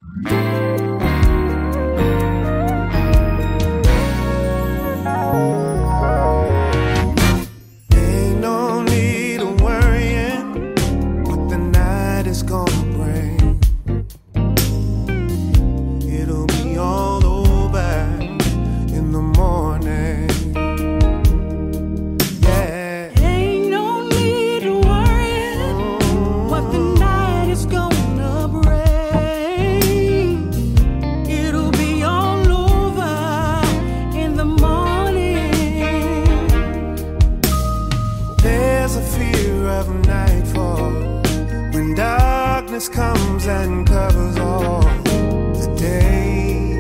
Comes and covers all the day.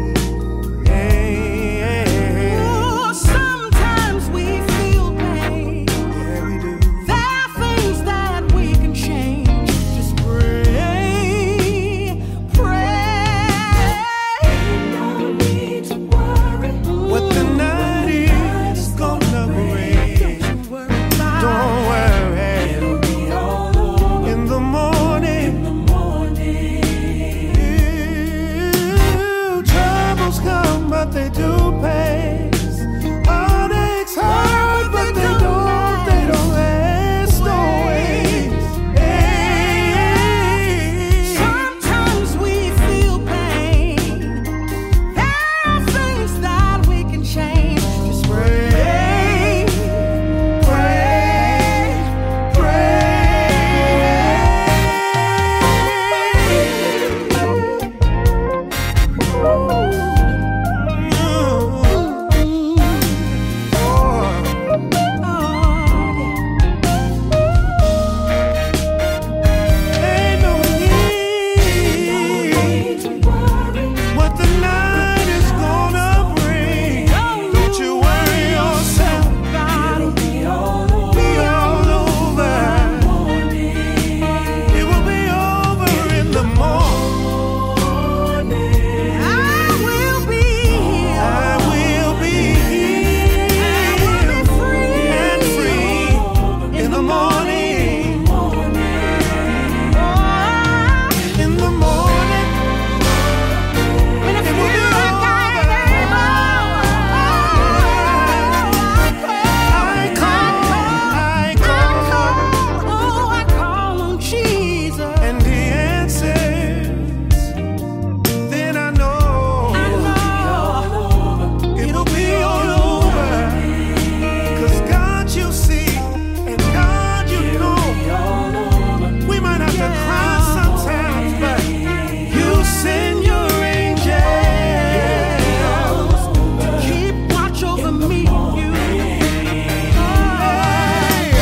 Oh, sometimes we feel pain. Yeah, we do. There are things that we can change. Just pray, pray. No need to worry. What the night is gonna bring. Don't worry. It'll be all over In the morning. Come, but they do pace. Heartaches hurt, but they don't last always. Hey. Sometimes we feel pain. There are things that we can change. Just pray, pray, pray.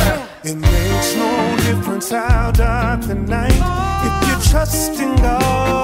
How dark the night, if you trust in God.